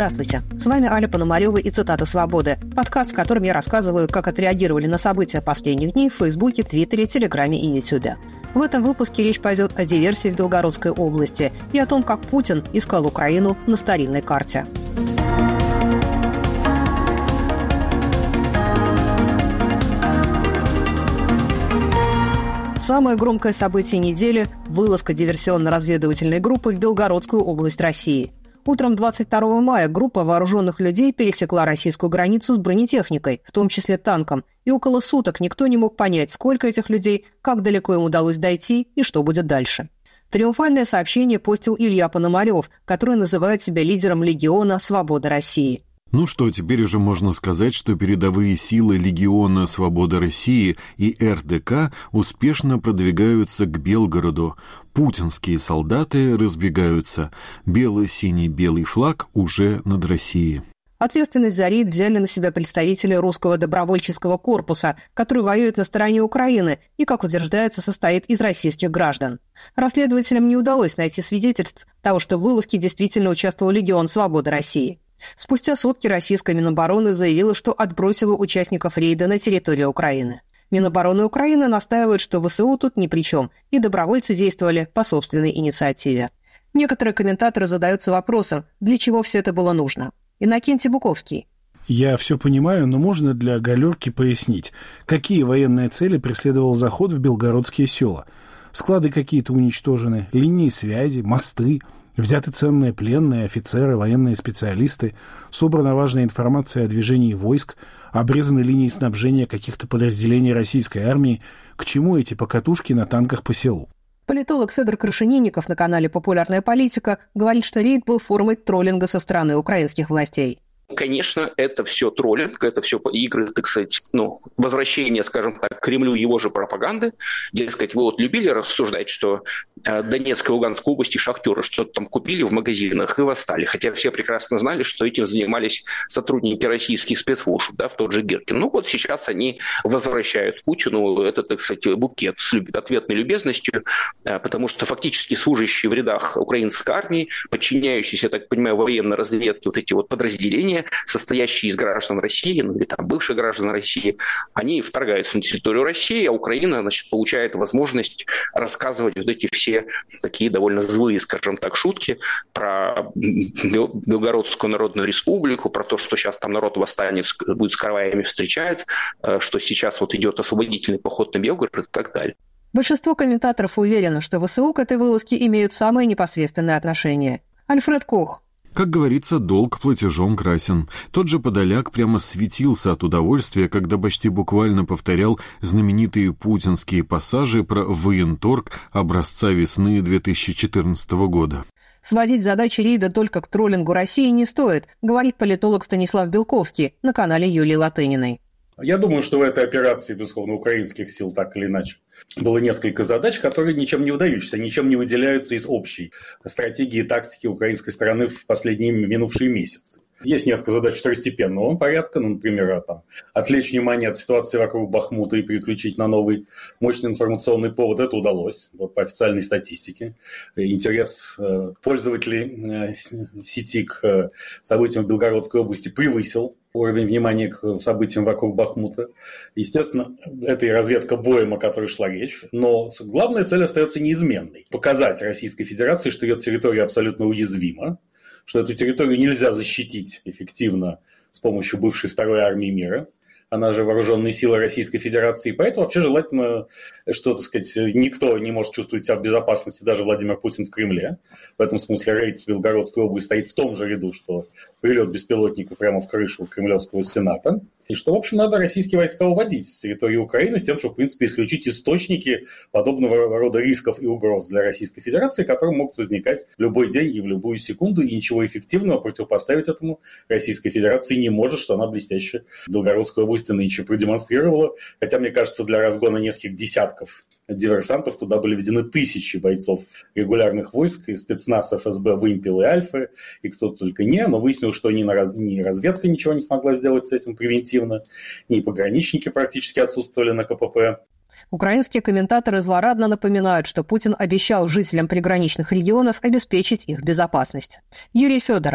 Здравствуйте, с вами Аля Пономарева и «Цитата свободы», подкаст, в котором я рассказываю, как отреагировали на события последних дней в Фейсбуке, Твиттере, Телеграме и Ютубе. В этом выпуске речь пойдет о диверсии в Белгородской области и о том, как Путин искал Украину на старинной карте. Самое громкое событие недели – вылазка диверсионно-разведывательной группы в Белгородскую область России. Утром 22 мая группа вооруженных людей пересекла российскую границу с бронетехникой, в том числе танком, и около суток никто не мог понять, сколько этих людей, как далеко им удалось дойти и что будет дальше. Триумфальное сообщение постил Илья Пономарев, который называет себя лидером Легиона «Свобода России». Ну что, теперь уже можно сказать, что передовые силы Легиона «Свобода России» и РДК успешно продвигаются к Белгороду. Путинские солдаты разбегаются. Бело-синий-белый флаг уже над Россией. Ответственность за рейд взяли на себя представители русского добровольческого корпуса, который воюет на стороне Украины и, как утверждается, состоит из российских граждан. Расследователям не удалось найти свидетельств того, что в вылазке действительно участвовал Легион «Свобода России». Спустя сутки российская Минобороны заявила, что отбросила участников рейда на территорию Украины. Минобороны Украины настаивает, что ВСУ тут ни при чем, и добровольцы действовали по собственной инициативе. Некоторые комментаторы задаются вопросом, для чего все это было нужно. Иннокентий Буковский. Я все понимаю, но можно для галерки пояснить, какие военные цели преследовал заход в белгородские села? Склады какие-то уничтожены, линии связи, мосты, взяты ценные пленные, офицеры, военные специалисты, собрана важная информация о движении войск, обрезаны линии снабжения каких-то подразделений российской армии. К чему эти покатушки на танках по селу? Политолог Федор Крашенинников на канале «Популярная политика» говорит, что рейд был формой троллинга со стороны украинских властей. Конечно, это все троллинг, это все игры, так сказать, возвращение, скажем так, к Кремлю его же пропаганды. Дескать, вы вот любили рассуждать, что Донецкая и Луганская области шахтеры что-то там купили в магазинах и восстали. Хотя все прекрасно знали, что этим занимались сотрудники российских спецслужб, в тот же Гиркин. Вот сейчас они возвращают Путину этот, так сказать, букет с ответной любезностью, потому что фактически служащие в рядах украинской армии, подчиняющиеся, я так понимаю, военной разведке, вот эти вот подразделения, состоящие из граждан России, или там бывших граждан России, они вторгаются на территорию России, а Украина, получает возможность рассказывать вот эти все такие довольно злые, скажем так, шутки про Белгородскую Народную Республику, про то, что сейчас там народ восстания будет с караваями встречать, что сейчас вот идет освободительный поход на Белгород и так далее. Большинство комментаторов уверено, что ВСУ к этой вылазке имеют самое непосредственное отношение. Альфред Кох. Как говорится, долг платежом красен. Тот же Подоляк прямо светился от удовольствия, когда почти буквально повторял знаменитые путинские пассажи про военторг образца весны 2014 года. Сводить задачи рейда только к троллингу России не стоит, говорит политолог Станислав Белковский на канале Юлии Латыниной. Я думаю, что в этой операции, безусловно, украинских сил так или иначе было несколько задач, которые ничем не выдающиеся, ничем не выделяются из общей стратегии и тактики украинской стороны в последние минувшие месяцы. Есть несколько задач второстепенного порядка, например, отвлечь внимание от ситуации вокруг Бахмута и переключить на новый мощный информационный повод. Это удалось по официальной статистике. Интерес пользователей сети к событиям в Белгородской области превысил уровень внимания к событиям вокруг Бахмута. Естественно, это и разведка боем, о которой шла речь. Но главная цель остается неизменной. Показать Российской Федерации, что ее территория абсолютно уязвима, что эту территорию нельзя защитить эффективно с помощью бывшей второй армии мира. Она же вооруженные силы Российской Федерации. Поэтому вообще желательно, что, так сказать, никто не может чувствовать себя в безопасности, даже Владимир Путин в Кремле. В этом смысле рейд в Белгородскую область стоит в том же ряду, что прилет беспилотника прямо в крышу Кремлевского Сената. И что, в общем, надо российские войска уводить с территории Украины с тем, чтобы, в принципе, исключить источники подобного рода рисков и угроз для Российской Федерации, которые могут возникать в любой день и в любую секунду, и ничего эффективного противопоставить этому Российской Федерации не может, что она блестяще в Белгородской области нынче продемонстрировала. Хотя, мне кажется, для разгона нескольких десятков диверсантов туда были введены тысячи бойцов регулярных войск, и спецназ, ФСБ, Вымпел и Альфы, и кто-то только не, но выяснилось, что ни разведка ничего не смогла сделать с этим превентивно, ни пограничники практически отсутствовали на КПП. Украинские комментаторы злорадно напоминают, что Путин обещал жителям приграничных регионов обеспечить их безопасность. Юрий Федоров.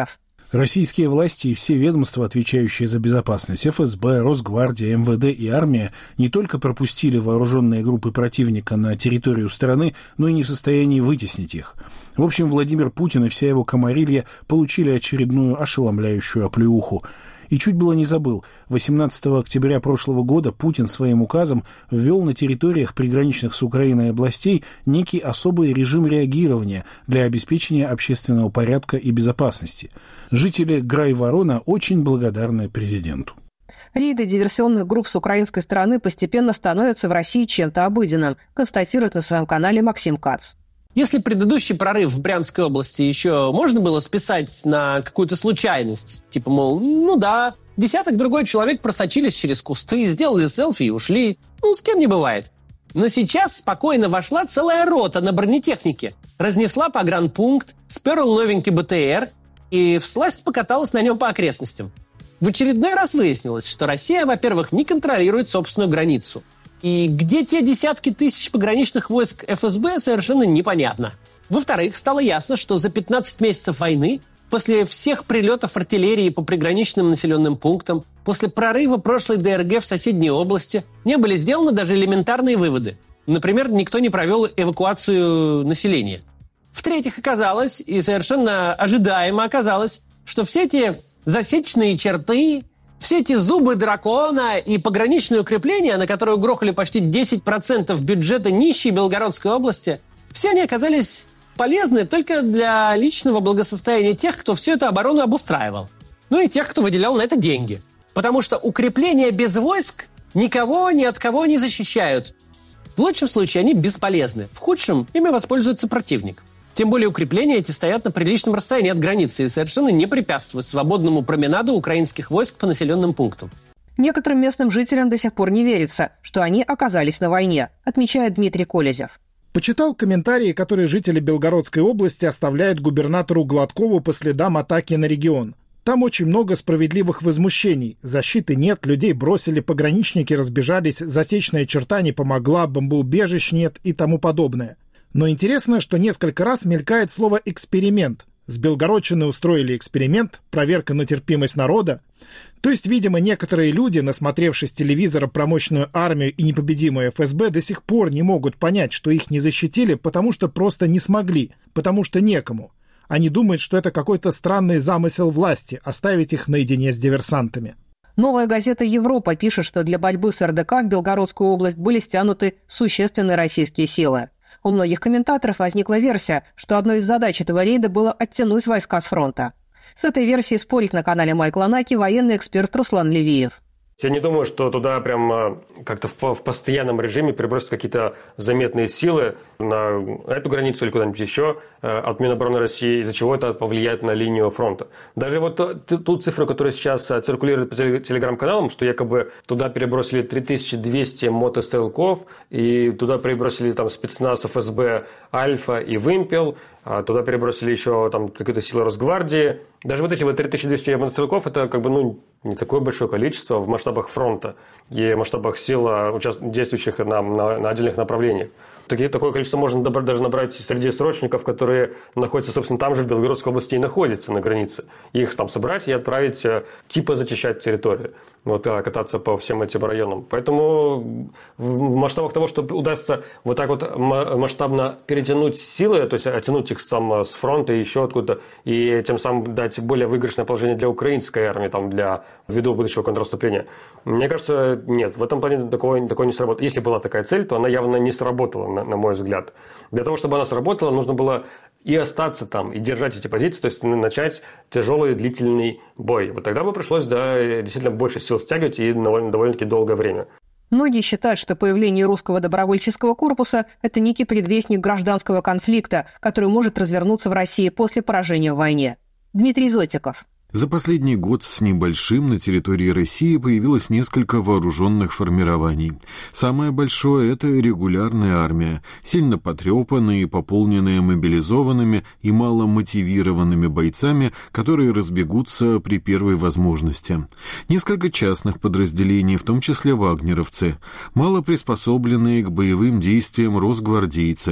Российские власти и все ведомства, отвечающие за безопасность, ФСБ, Росгвардия, МВД и армия, не только пропустили вооруженные группы противника на территорию страны, но и не в состоянии вытеснить их. В общем, Владимир Путин и вся его камарилья получили очередную ошеломляющую оплеуху. И чуть было не забыл. 18 октября прошлого года Путин своим указом ввел на территориях приграничных с Украиной областей некий особый режим реагирования для обеспечения общественного порядка и безопасности. Жители Грайворона очень благодарны президенту. Рейды диверсионных групп с украинской стороны постепенно становятся в России чем-то обыденным, констатирует на своем канале Максим Кац. Если предыдущий прорыв в Брянской области еще можно было списать на какую-то случайность, типа, мол, ну да, десяток другой человек просочились через кусты, сделали селфи и ушли, ну, с кем не бывает. Но сейчас спокойно вошла целая рота на бронетехнике, разнесла погранпункт, сперла новенький БТР и всласть покаталась на нем по окрестностям. В очередной раз выяснилось, что Россия, во-первых, не контролирует собственную границу. И где те десятки тысяч пограничных войск ФСБ, совершенно непонятно. Во-вторых, стало ясно, что за 15 месяцев войны, после всех прилетов артиллерии по приграничным населенным пунктам, после прорыва прошлой ДРГ в соседней области, не были сделаны даже элементарные выводы. Например, никто не провел эвакуацию населения. В-третьих, оказалось, и совершенно ожидаемо оказалось, что все эти засечные черты, все эти зубы дракона и пограничные укрепления, на которые угрохали почти 10% бюджета нищей Белгородской области, все они оказались полезны только для личного благосостояния тех, кто всю эту оборону обустраивал. Ну и тех, кто выделял на это деньги. Потому что укрепления без войск никого ни от кого не защищают. В лучшем случае они бесполезны, в худшем ими воспользуется противник. Тем более укрепления эти стоят на приличном расстоянии от границы и совершенно не препятствуют свободному променаду украинских войск по населенным пунктам. Некоторым местным жителям до сих пор не верится, что они оказались на войне, отмечает Дмитрий Колезев. Почитал комментарии, которые жители Белгородской области оставляют губернатору Гладкову по следам атаки на регион. Там очень много справедливых возмущений. Защиты нет, людей бросили, пограничники разбежались, засечная черта не помогла, бомбоубежищ нет и тому подобное. Но интересно, что несколько раз мелькает слово «эксперимент». С Белгородчины устроили эксперимент, проверка на терпимость народа. То есть, видимо, некоторые люди, насмотревшись телевизора про мощную армию и непобедимую ФСБ, до сих пор не могут понять, что их не защитили, потому что просто не смогли, потому что некому. Они думают, что это какой-то странный замысел власти – оставить их наедине с диверсантами. Новая газета «Европа» пишет, что для борьбы с РДК в Белгородскую область были стянуты существенные российские силы. У многих комментаторов возникла версия, что одной из задач этого рейда было оттянуть войска с фронта. С этой версией спорит на канале Майкла Наки военный эксперт Руслан Левиев. Я не думаю, что туда прям как-то в постоянном режиме перебросят какие-то заметные силы на эту границу или куда-нибудь еще от Минобороны России, из-за чего это повлияет на линию фронта. Даже вот ту цифру, которая сейчас циркулирует по телеграм-каналам, что якобы туда перебросили 3200 мотострелков, и туда перебросили там спецназ ФСБ «Альфа» и «Вымпел», а туда перебросили еще там какие-то силы Росгвардии. Даже вот эти вот 3200 мотострелков – это как бы не такое большое количество в масштабах фронта и в масштабах сил, действующих на отдельных направлениях. Такое количество можно даже набрать среди срочников, которые находятся, собственно, там же в Белгородской области и находятся на границе. Их там собрать и отправить, типа зачищать территорию, кататься по всем этим районам. Поэтому в масштабах того, что удастся вот так вот масштабно перетянуть силы, то есть оттянуть их там с фронта и еще откуда-то, и тем самым дать более выигрышное положение для украинской армии, ввиду будущего контрнаступления. Мне кажется, нет, в этом плане такое не сработало. Если была такая цель, то она явно не сработала, на мой взгляд. Для того, чтобы она сработала, нужно было и остаться там, и держать эти позиции, то есть начать тяжелый длительный бой. Вот тогда бы пришлось, действительно больше сил стягивать и довольно-таки долгое время. Многие считают, что появление русского добровольческого корпуса – это некий предвестник гражданского конфликта, который может развернуться в России после поражения в войне. Дмитрий Зотиков. За последний год с небольшим на территории России появилось несколько вооруженных формирований. Самое большое – это регулярная армия, сильно потрепанная и пополненная мобилизованными и маломотивированными бойцами, которые разбегутся при первой возможности. Несколько частных подразделений, в том числе вагнеровцы, мало приспособленные к боевым действиям росгвардейцы,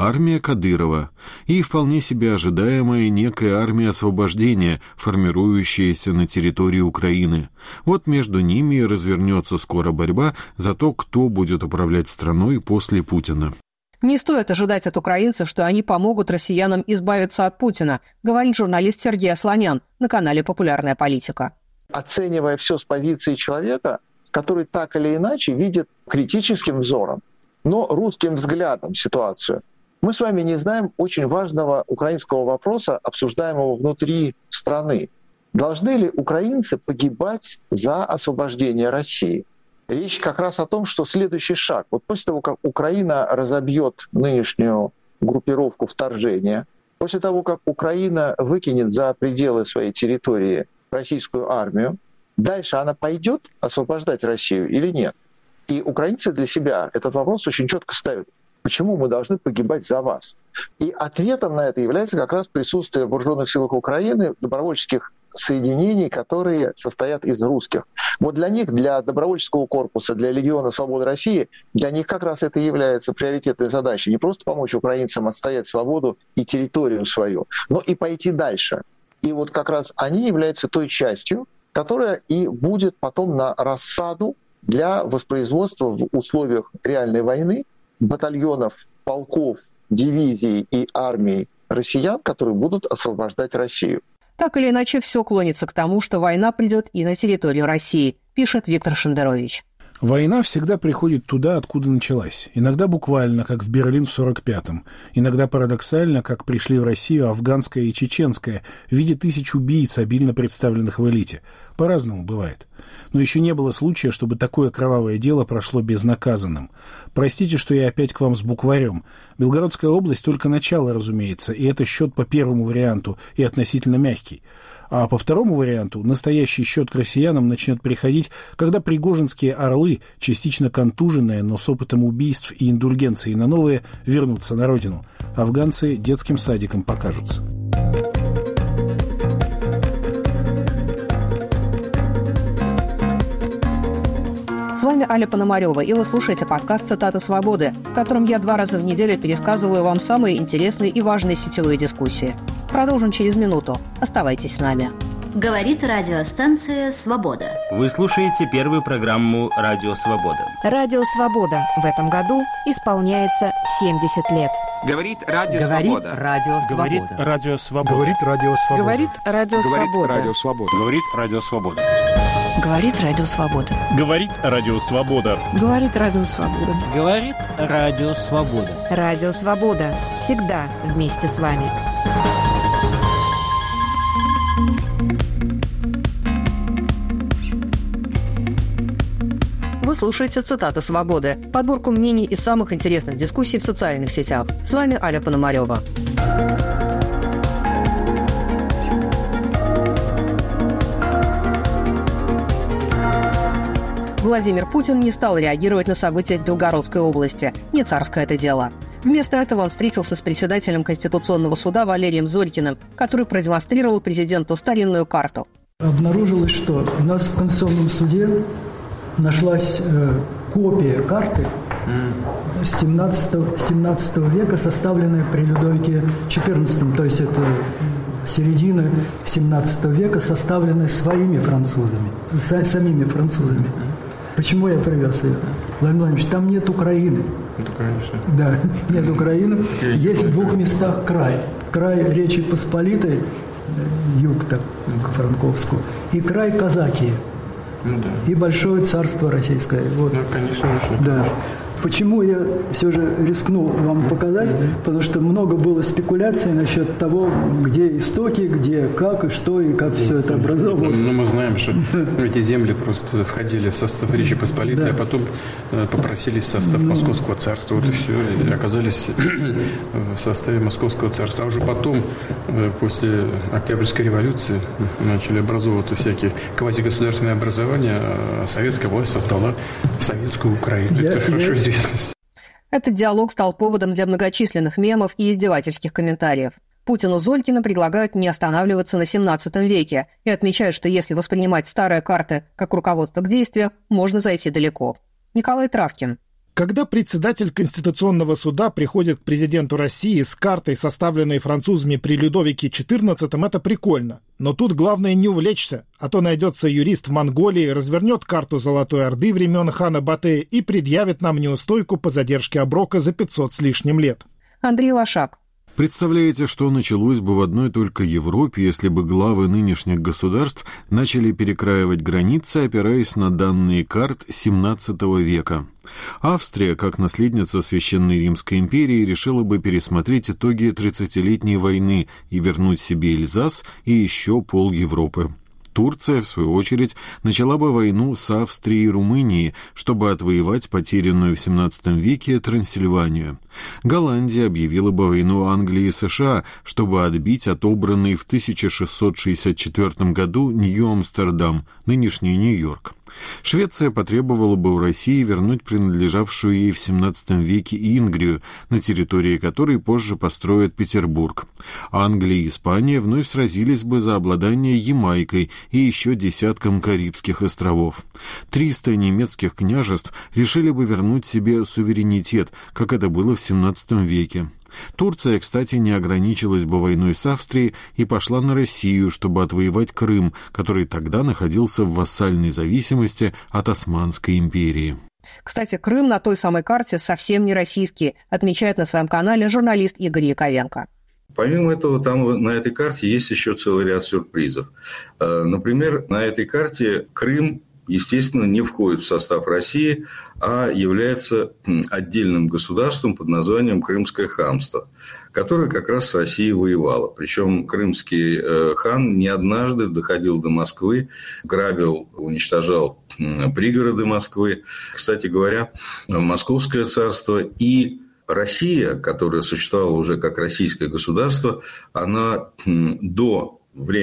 армия Кадырова и вполне себе ожидаемая некая армия освобождения, формирующаяся на территории Украины. Вот между ними и развернется скоро борьба за то, кто будет управлять страной после Путина. Не стоит ожидать от украинцев, что они помогут россиянам избавиться от Путина, говорит журналист Сергей Асланян на канале «Популярная политика». Оценивая все с позиции человека, который так или иначе видит критическим взором, но русским взглядом ситуацию, мы с вами не знаем очень важного украинского вопроса, обсуждаемого внутри страны. Должны ли украинцы погибать за освобождение России? Речь как раз о том, что следующий шаг. Вот после того, как Украина разобьет нынешнюю группировку вторжения, после того, как Украина выкинет за пределы своей территории российскую армию, дальше она пойдет освобождать Россию или нет? И украинцы для себя этот вопрос очень четко ставят. Почему мы должны погибать за вас? И ответом на это является как раз присутствие в вооруженных силах Украины добровольческих соединений, которые состоят из русских. Вот для них, для добровольческого корпуса, для Легиона Свободы России, для них как раз это является приоритетной задачей. Не просто помочь украинцам отстоять свободу и территорию свою, но и пойти дальше. И вот как раз они являются той частью, которая и будет потом на рассаду для воспроизводства в условиях реальной войны батальонов, полков, дивизий и армий россиян, которые будут освобождать Россию. Так или иначе, все клонится к тому, что война придет и на территорию России, пишет Виктор Шендерович. Война всегда приходит туда, откуда началась. Иногда буквально, как в Берлин в 1945-м. Иногда парадоксально, как пришли в Россию афганская и чеченская в виде тысяч убийц, обильно представленных в элите. По-разному бывает. Но еще не было случая, чтобы такое кровавое дело прошло безнаказанным. Простите, что я опять к вам с букварем. Белгородская область только начало, разумеется, и это счет по первому варианту и относительно мягкий. А по второму варианту настоящий счет к россиянам начнет приходить, когда пригожинские орлы, частично контуженные, но с опытом убийств и индульгенцией на новые, вернутся на родину. Афганцы детским садиком покажутся. С вами Аля Пономарева, и вы слушаете подкаст «Цитаты свободы», в котором я 2 раза в неделю пересказываю вам самые интересные и важные сетевые дискуссии. Продолжим через минуту. Оставайтесь с нами. Говорит радиостанция «Свобода». Вы слушаете первую программу «Радио Свобода». Радио «Свобода» в этом году исполняется 70 лет. Говорит Радио Свобода. Говорит Радио Свобода. Говорит Радио Свобода. Говорит Радио Свобода. Говорит Радио Свобода. Говорит Радио Свобода. Говорит Радио Свобода. Говорит Радио Свобода. Говорит Радио Свобода. Радио Свобода. Всегда вместе с вами. Вы слушаете «Цитаты свободы», подборку мнений из самых интересных дискуссий в социальных сетях. С вами Аля Пономарева. Владимир Путин не стал реагировать на события в Белгородской области. Не царское это дело. Вместо этого он встретился с председателем Конституционного суда Валерием Зорькиным, который продемонстрировал президенту старинную карту. Обнаружилось, что у нас в Конституционном суде нашлась копия карты 17 века, составленная при Людовике XIV, то есть это середина 17 века, составленная своими французами, самими французами. Почему я привез ее? Владимир Владимирович, там нет Украины. Это, конечно. Да, нет Украины. Есть в 2 местах край. Край Речи Посполитой, юг так, Франковского, и край Казакии. Ну, да. И Большое царство российское. Вот. Ну, конечно, да. Почему я все же рискну вам показать? Потому что много было спекуляций насчет того, где истоки, где, как и что, и как все это образовалось. Ну, мы знаем, что эти земли просто входили в состав Речи Посполитой, а потом попросились в состав Московского царства. Вот и все. И оказались в составе Московского царства. А уже потом, после Октябрьской революции, начали образовываться всякие квазигосударственные образования, а советская власть создала Советскую Украину. Это хорошо известно. Этот диалог стал поводом для многочисленных мемов и издевательских комментариев. Путину Зорькина предлагают не останавливаться на 17 веке и отмечают, что если воспринимать старые карты как руководство к действию, можно зайти далеко. Николай Травкин. Когда председатель Конституционного суда приходит к президенту России с картой, составленной французами при Людовике XIV, это прикольно. Но тут главное не увлечься, а то найдется юрист в Монголии, развернет карту Золотой Орды времен хана Батыя и предъявит нам неустойку по задержке оброка за 500 с лишним лет. Андрей Лошак. Представляете, что началось бы в одной только Европе, если бы главы нынешних государств начали перекраивать границы, опираясь на данные карт XVII века? Австрия, как наследница Священной Римской империи, решила бы пересмотреть итоги 30-летней войны и вернуть себе Эльзас и еще пол Европы. Турция, в свою очередь, начала бы войну с Австрией и Румынией, чтобы отвоевать потерянную в XVII веке Трансильванию. Голландия объявила бы войну Англии и США, чтобы отбить отобранный в 1664 году Нью-Амстердам, нынешний Нью-Йорк. Швеция потребовала бы у России вернуть принадлежавшую ей в XVII веке Ингрию, на территории которой позже построят Петербург. Англия и Испания вновь сразились бы за обладание Ямайкой и еще десятком Карибских островов. 300 немецких княжеств решили бы вернуть себе суверенитет, как это было в XVII веке. Турция, кстати, не ограничилась бы войной с Австрией и пошла на Россию, чтобы отвоевать Крым, который тогда находился в вассальной зависимости от Османской империи. Кстати, Крым на той самой карте совсем не российский, отмечает на своем канале журналист Игорь Яковенко. Помимо этого, там на этой карте есть еще целый ряд сюрпризов. Например, на этой карте Крым, естественно, не входит в состав России, а является отдельным государством под названием Крымское ханство, которое как раз с Россией воевало. Причем крымский хан не однажды доходил до Москвы, грабил, уничтожал пригороды Москвы. Кстати говоря, Московское царство и Россия, которая существовала уже как российское государство, она до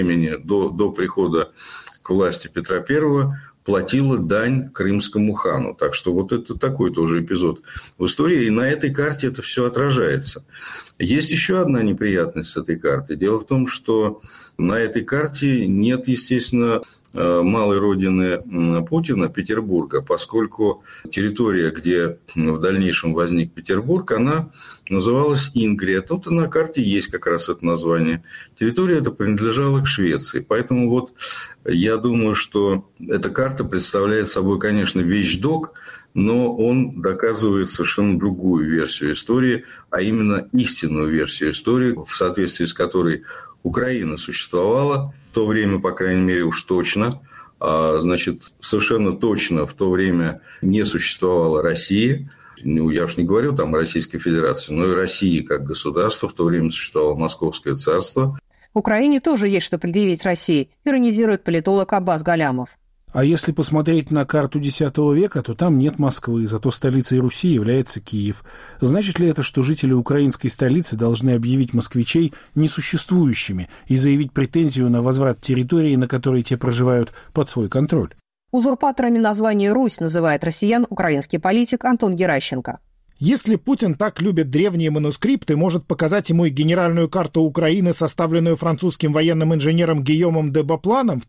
прихода к власти Петра I платила дань крымскому хану. Так что вот это такой тоже эпизод в истории. И на этой карте это все отражается. Есть еще одна неприятность с этой карты. Дело в том, что на этой карте нет, естественно, малой родины Путина, Петербурга, поскольку территория, где в дальнейшем возник Петербург, она называлась Ингрия. Тут на карте есть как раз это название. Территория эта принадлежала к Швеции. Поэтому вот я думаю, что эта карта представляет собой, конечно, вещдок, но он доказывает совершенно другую версию истории, а именно истинную версию истории, в соответствии с которой Украина существовала в то время, по крайней мере, уж точно. Значит, совершенно точно в то время не существовала Россия. Я уж не говорю там о Российской Федерации, но и России как государство. В то время существовало Московское царство. В Украине тоже есть что предъявить России, иронизирует политолог Аббас Галямов. А если посмотреть на карту X века, то там нет Москвы, зато столицей Руси является Киев. Значит ли это, что жители украинской столицы должны объявить москвичей несуществующими и заявить претензию на возврат территории, на которой те проживают, под свой контроль? Узурпаторами названия «Русь» называет россиян украинский политик Антон Геращенко. Если Путин так любит древние манускрипты, может показать ему и генеральную карту Украины, составленную французским военным инженером Гийомом де Бапланом в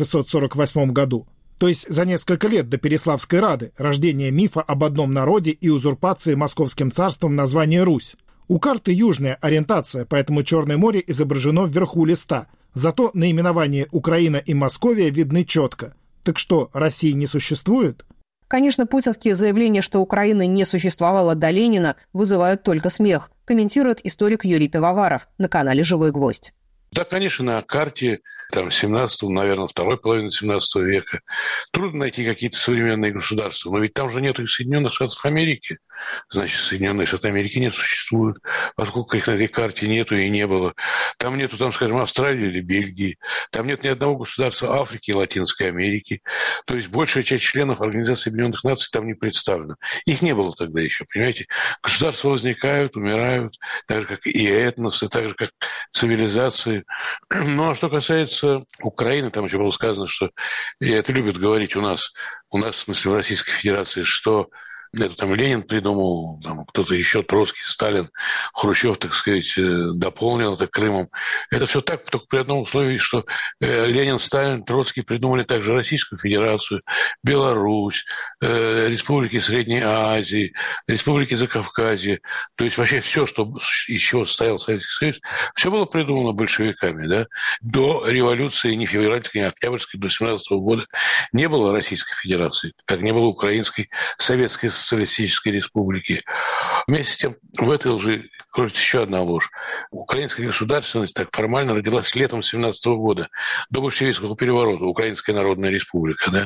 1648 году. То есть за несколько лет до Переславской Рады, рождения мифа об одном народе и узурпации Московским царством названия «Русь». У карты южная ориентация, поэтому Черное море изображено вверху листа. Зато наименования Украина и Московия видны четко. Так что, России не существует? Конечно, путинские заявления, что Украины не существовало до Ленина, вызывают только смех, комментирует историк Юрий Пивоваров на канале «Живой гвоздь». Да, конечно, на карте 17-го, наверное, второй половины 17 века трудно найти какие-то современные государства. Но ведь там же нет и Соединенных Штатов Америки. Значит, Соединенные Штаты Америки не существуют, поскольку их на этой карте нету и не было. Там нету, скажем, Австралии или Бельгии. Там нет ни одного государства Африки и Латинской Америки. То есть большая часть членов Организации Объединенных Наций там не представлена. Их не было тогда еще, понимаете? Государства возникают, умирают, так же, как и этносы, так же, как цивилизации. Ну, а что касается Украины, там еще было сказано, что, и это любят говорить у нас, в смысле, в Российской Федерации, что Это там Ленин придумал, там, кто-то еще, Троцкий, Сталин, Хрущев, так сказать, дополнил это Крымом. Это все так, только при одном условии, что Ленин, Сталин, Троцкий придумали также Российскую Федерацию, Беларусь, республики Средней Азии, республики Закавказья. То есть вообще все, что из чего состоял Советский Союз, все было придумано большевиками. Да? До революции ни февральской, ни октябрьской, до 17 года не было Российской Федерации, как не было Украинской Советской Социалистической Республики. Вместе с тем, в этой лжи кроется еще одна ложь. Украинская государственность так формально родилась летом 17 года, до большевистского переворота, Украинская Народная Республика. Да?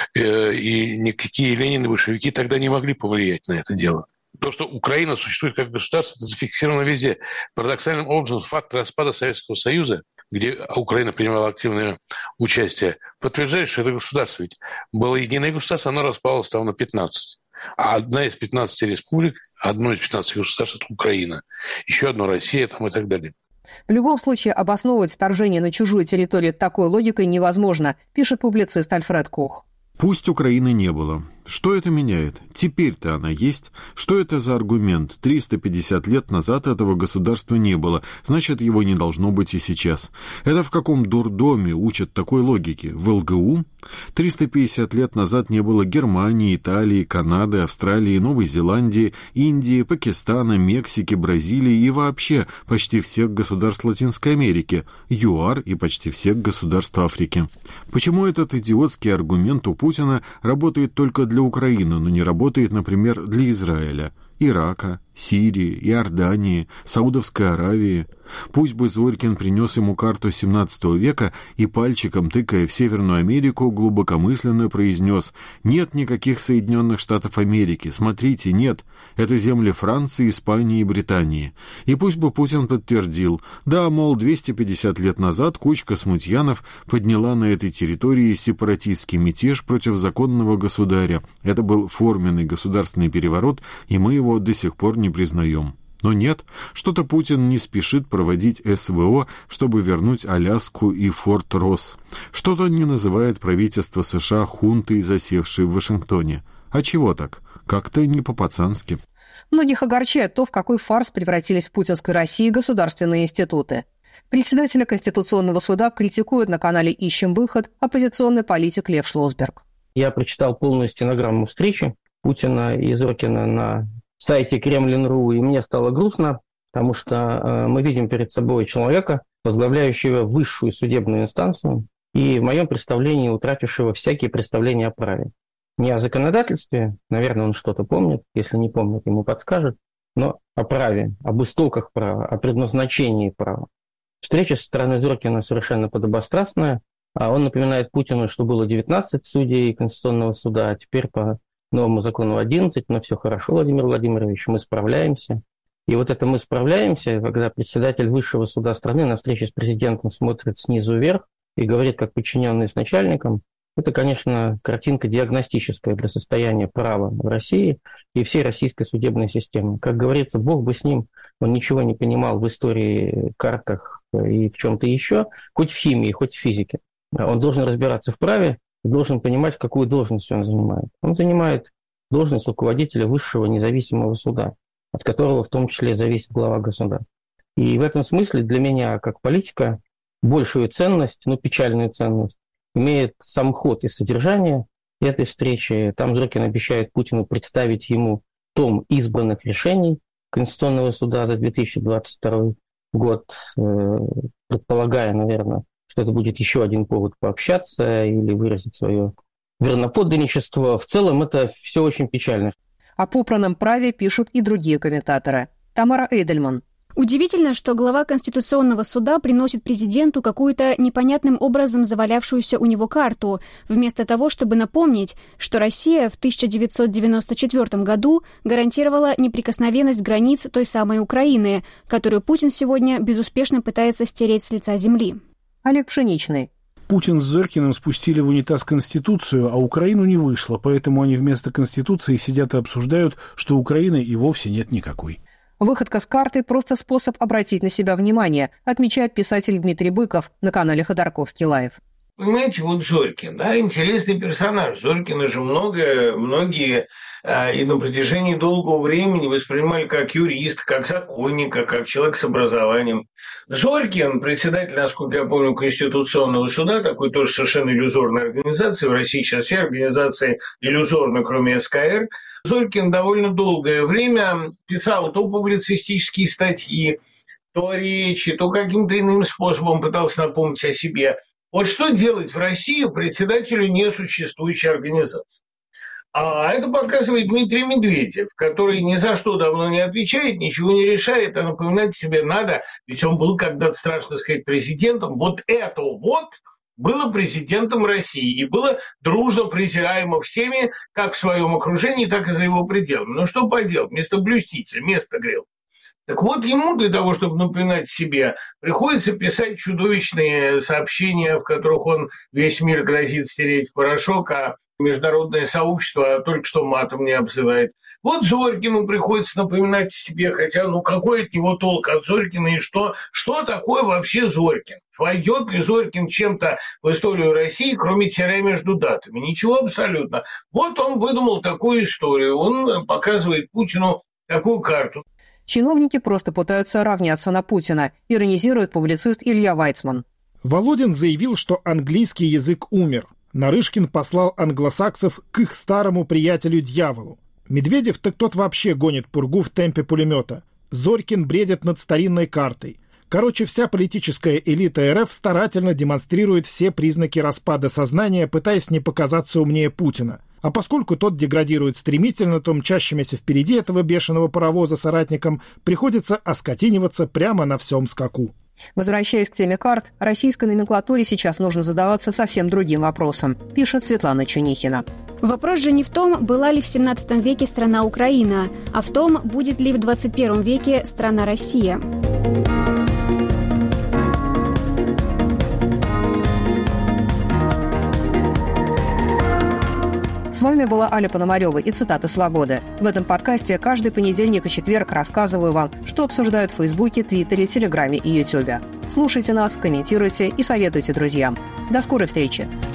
И никакие Ленины и большевики тогда не могли повлиять на это дело. То, что Украина существует как государство, это зафиксировано везде. Парадоксальным образом факт распада Советского Союза, где Украина принимала активное участие, подтверждает, что это государство. Ведь было единое государство, оно распалось там на 15. А одна из 15 республик, одно из 15 государств – это Украина. Еще одно – Россия там, и так далее. В любом случае, обосновывать вторжение на чужую территорию такой логикой невозможно, пишет публицист Альфред Кох. Пусть Украины не было. Что это меняет? Теперь-то она есть. Что это за аргумент? 350 лет назад этого государства не было, значит, его не должно быть и сейчас. Это в каком дурдоме учат такой логике? В ЛГУ? 350 лет назад не было Германии, Италии, Канады, Австралии, Новой Зеландии, Индии, Пакистана, Мексики, Бразилии и вообще почти всех государств Латинской Америки, ЮАР и почти всех государств Африки. Почему этот идиотский аргумент у Путина работает только для Украины, но не работает, например, для Израиля, Ирака, Сирии, Иордании, Саудовской Аравии? Пусть бы Зорькин принес ему карту 17 века и пальчиком, тыкая в Северную Америку, глубокомысленно произнес: «Нет никаких Соединенных Штатов Америки, смотрите, нет, это земли Франции, Испании и Британии». И пусть бы Путин подтвердил: да, мол, 250 лет назад кучка смутьянов подняла на этой территории сепаратистский мятеж против законного государя. Это был форменный государственный переворот, и мы его до сих пор не признаем. Но нет, что-то Путин не спешит проводить СВО, чтобы вернуть Аляску и Форт Росс. Что-то он не называет правительство США хунтой, засевшей в Вашингтоне. А чего так? Как-то не по-пацански. Многих огорчает то, в какой фарс превратились в путинской России государственные институты. Председателя Конституционного суда критикует на канале «Ищем выход» оппозиционный политик Лев Шлосберг. Я прочитал полную стенограмму встречи Путина и Зорькина на сайте Кремлин.ру, и мне стало грустно, потому что мы видим перед собой человека, возглавляющего высшую судебную инстанцию и, в моем представлении, утратившего всякие представления о праве. Не о законодательстве, наверное, он что-то помнит, если не помнит, ему подскажет, но о праве, об истоках права, о предназначении права. Встреча со стороны Зорькина совершенно подобострастная, а он напоминает Путину, что было 19 судей Конституционного суда, а теперь по новому закону 11, но все хорошо, Владимир Владимирович, мы справляемся. И вот это мы справляемся, когда председатель высшего суда страны на встрече с президентом смотрит снизу вверх и говорит, как подчиненный с начальником, это, конечно, картинка диагностическая для состояния права в России и всей российской судебной системы. Как говорится, бог бы с ним, он ничего не понимал в истории, картах и в чем-то еще, хоть в химии, хоть в физике. Он должен разбираться в праве, должен понимать, в какую должность он занимает. Он занимает должность руководителя высшего независимого суда, от которого в том числе зависит глава государства. И в этом смысле для меня, как политика, большую ценность, печальную ценность, имеет сам ход и содержание этой встречи. Там Зорькин обещает Путину представить ему том избранных решений Конституционного суда за 2022 год, предполагая, наверное, что это будет еще один повод пообщаться или выразить свое верноподданничество. В целом это все очень печально. О попранном праве пишут и другие комментаторы. Тамара Эйдельман. Удивительно, что глава Конституционного суда приносит президенту какую-то непонятным образом завалявшуюся у него карту, вместо того, чтобы напомнить, что Россия в 1994 году гарантировала неприкосновенность границ той самой Украины, которую Путин сегодня безуспешно пытается стереть с лица земли. Олег Пшеничный. Путин с Зорькиным спустили в унитаз Конституцию, а Украину не вышло, поэтому они вместо Конституции сидят и обсуждают, что Украины и вовсе нет никакой. Выходка с карты – просто способ обратить на себя внимание, отмечает писатель Дмитрий Быков на канале Ходорковский Лайв. Понимаете, вот Зорькин, да, интересный персонаж. Зорькина же многие и на протяжении долгого времени воспринимали как юриста, как законника, как человек с образованием. Зорькин, председатель, насколько я помню, Конституционного суда, такой тоже совершенно иллюзорной организации. В России сейчас все организации иллюзорны, кроме СКР. Зорькин довольно долгое время писал то публицистические статьи, то речи, то каким-то иным способом пытался напомнить о себе. Вот что делать в России председателю несуществующей организации? А это показывает Дмитрий Медведев, который ни за что давно не отвечает, ничего не решает, а напоминать себе надо, ведь он был когда-то, страшно сказать, президентом. Вот это вот было президентом России и было дружно презираемо всеми, как в своем окружении, так и за его пределами. Но что поделать, местоблюститель, место грел. Так вот, ему для того, чтобы напоминать себе, приходится писать чудовищные сообщения, в которых он весь мир грозит стереть в порошок, а международное сообщество только что матом не обзывает. Вот Зорькину приходится напоминать себе, хотя, какой от него толк от Зорькина и что такое вообще Зорькин? Войдет ли Зорькин чем-то в историю России, кроме тире между датами? Ничего абсолютно. Вот он выдумал такую историю, он показывает Путину такую карту. Чиновники просто пытаются равняться на Путина, иронизирует публицист Илья Вайцман. Володин заявил, что английский язык умер. Нарышкин послал англосаксов к их старому приятелю-дьяволу. Медведев так тот вообще гонит пургу в темпе пулемета. Зорькин бредит над старинной картой. Короче, вся политическая элита РФ старательно демонстрирует все признаки распада сознания, пытаясь не показаться умнее Путина. А поскольку тот деградирует стремительно, то мчащимися впереди этого бешеного паровоза соратникам приходится оскотиниваться прямо на всем скаку. Возвращаясь к теме карт, российской номенклатуре сейчас нужно задаваться совсем другим вопросом, пишет Светлана Чунихина. Вопрос же не в том, была ли в 17 веке страна Украина, а в том, будет ли в 21 веке страна Россия. С вами была Аля Пономарёва и цитаты «Свободы». В этом подкасте каждый понедельник и четверг рассказываю вам, что обсуждают в Фейсбуке, Твиттере, Телеграме и Ютубе. Слушайте нас, комментируйте и советуйте друзьям. До скорой встречи!